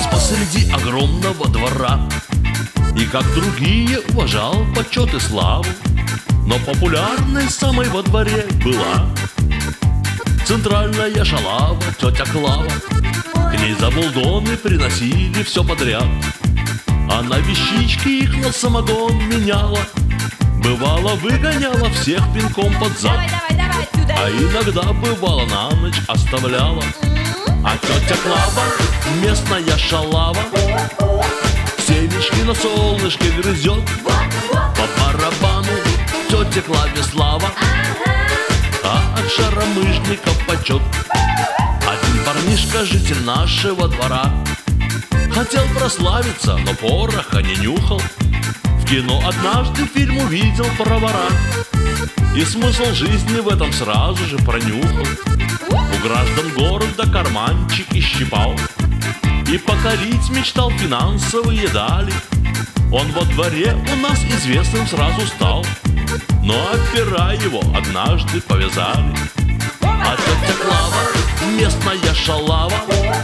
посреди огромного двора и, как другие, уважал почет и славу. Но популярной самой во дворе была центральная шалава, тетя Клава. К ней за булдоны приносили все подряд. Она вещички их на самогон меняла. Бывало, выгоняла всех пинком под зад. А иногда, бывало, на ночь оставляла. А тетя Клава, местная шалава, семечки на солнышке грызет. По барабану тете Клаве слава, а от шаромыжников почет. Один парнишка, житель нашего двора, хотел прославиться, но пороха не нюхал. В кино однажды фильм увидел про вора и смысл жизни в этом сразу же пронюхал. У граждан города карманчики щипал и покорить мечтал финансовые дали. Он во дворе у нас известным сразу стал, но опера его однажды повязали. А тетя Клава, местная шалава,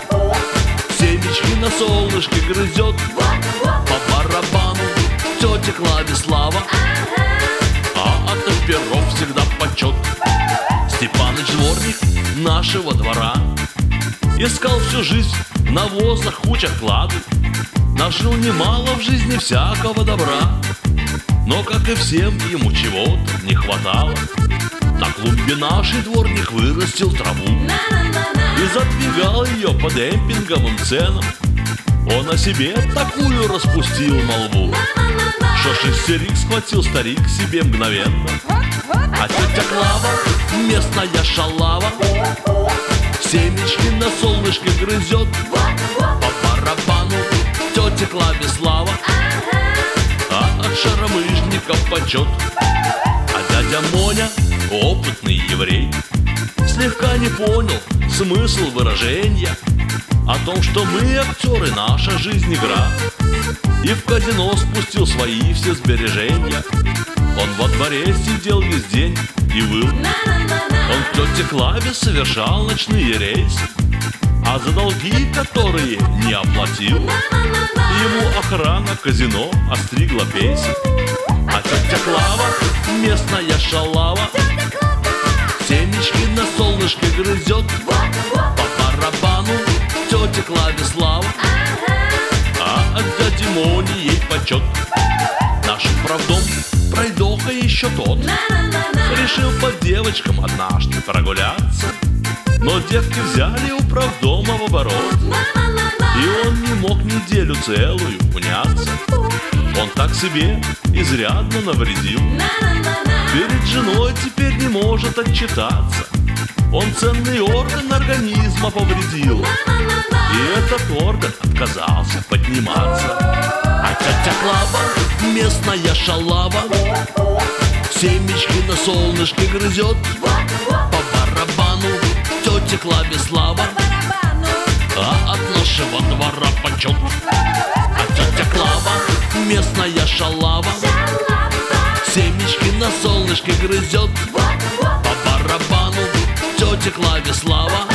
семечки на солнышке грызет. По барабану тете Клаве слава, а от оперов всегда почет. Степаныч дворник нашего двора искал всю жизнь в навозах, кучах клады. Нажил немало в жизни всякого добра, но, как и всем, ему чего-то не хватало. На клумбе нашей дворник вырастил траву и задвигал ее по демпинговым ценам. Он о себе такую распустил молву, что шестерик схватил старик себе мгновенно. А тетя Клава, местная шалава, семечки на солнышке грызет. По барабану тете Клаве слава, а от шаромыжников почет. А дядя Моня, опытный еврей, слегка не понял смысл выражения о том, что мы актеры, наша жизнь игра, и в казино спустил свои все сбережения. Он во дворе сидел весь день и выл. Он к тете Клаве совершал ночные рейсы, а за долги, которые не оплатил, ему охрана казино остригла песен. А тетя Клава, местная шалава, семечки на солнышке грызет. По барабану тете Клаве слава, а от дяди Мони ей почет. Наш правдом пройдоха еще тот решил по девочкам однажды прогуляться, но девки взяли у правдома в оборот, и он не мог неделю целую уняться. Он так себе изрядно навредил, перед женой теперь не может отчитаться. Он ценный орган организма повредил, и этот орган отказался подниматься. А тетя Клава, местная шалава, семечки на солнышке грызет. По барабану тете Клаве слава, а от нашего двора почет. А тетя Клава, местная шалава, семечки на солнышке грызет. По барабану тете Клаве слава,